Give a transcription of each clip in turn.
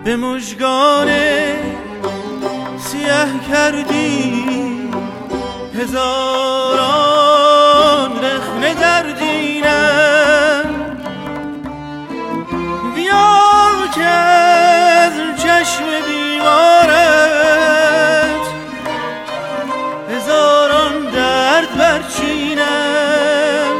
به مژگان سیه کردی هزاران رخنه در دینم. بیا که از چشم بیمارت هزاران درد برچینم.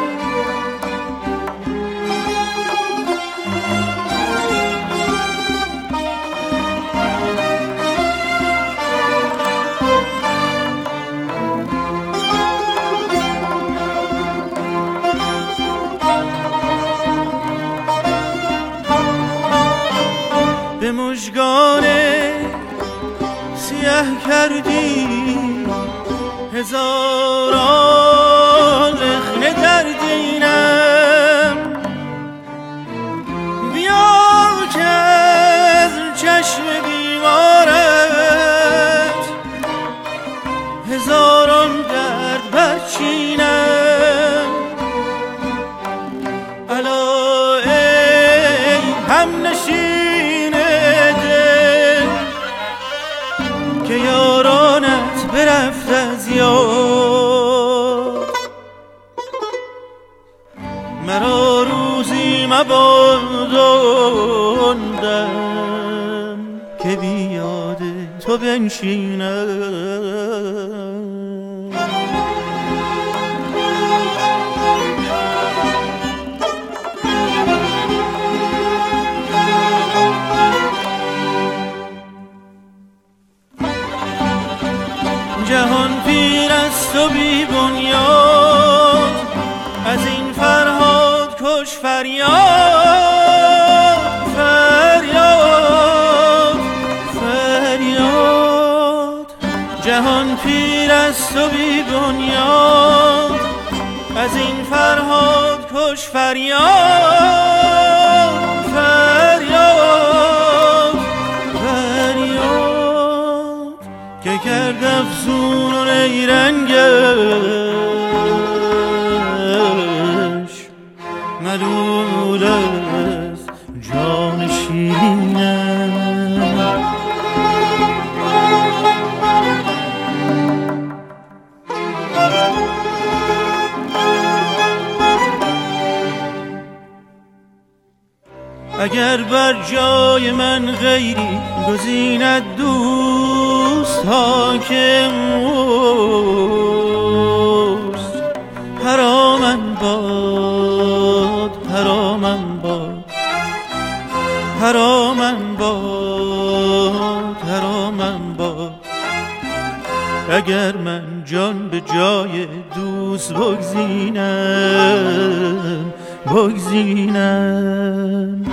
به مژگان سیه کردی هزاران رخنه در دینم. بیا که از چشم بیمارت هزاران درد برچینم. الا ای همنشین دل که یارانت برفت از یاد. مرا روزی مباداندم که بیاد تو بنشینم. جهان پیر است و بی بنیاد، از این فرهاد کش فریاد. فریاد فریاد. جهان پیر است و بی بنیاد، از این فرهاد کش فریاد. فریاد فریاد که کرد افزون و نیرنگش ملول از جان شیرینم. اگر بر جای من غیری گزیند دوست حاکم اوست. حرامم باد حرامم باد حرامم باد حرامم باد اگر من جان به جای دوست بگزینم.